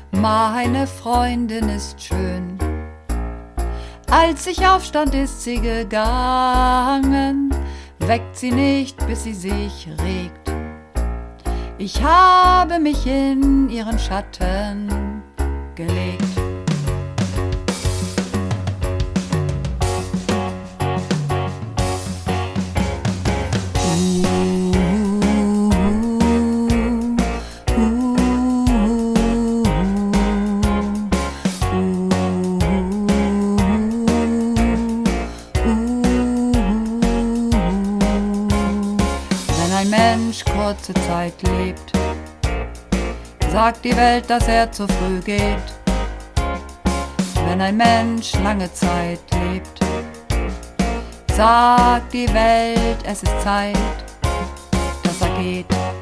Meine Freundin ist schön. Als ich aufstand, ist sie gegangen. Weckt sie nicht, bis sie sich regt. Ich habe mich in ihren Schatten gelegt. Wenn ein Mensch kurze Zeit lebt, sagt die Welt, dass er zu früh geht. Wenn ein Mensch lange Zeit lebt, sagt die Welt, es ist Zeit, dass er geht.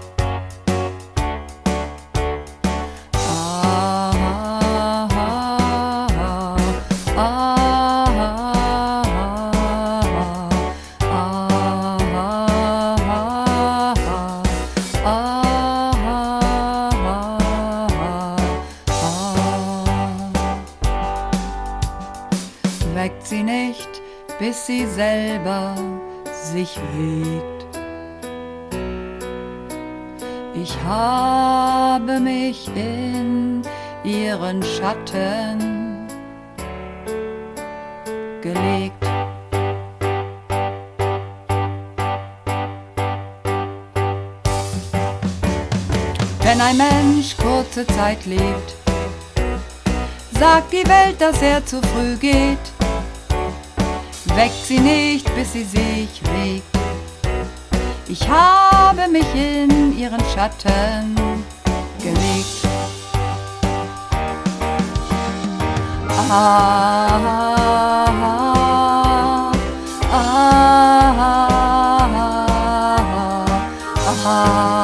Weckt sie nicht, bis sie selber sich regt. Ich habe mich in ihren Schatten gelegt. Wenn ein Mensch kurze Zeit lebt, sagt die Welt, dass er zu früh geht. Weckt sie nicht, bis sie sich regt. Ich habe mich in ihren Schatten gelegt. Ah, ah, ah, ah, ah.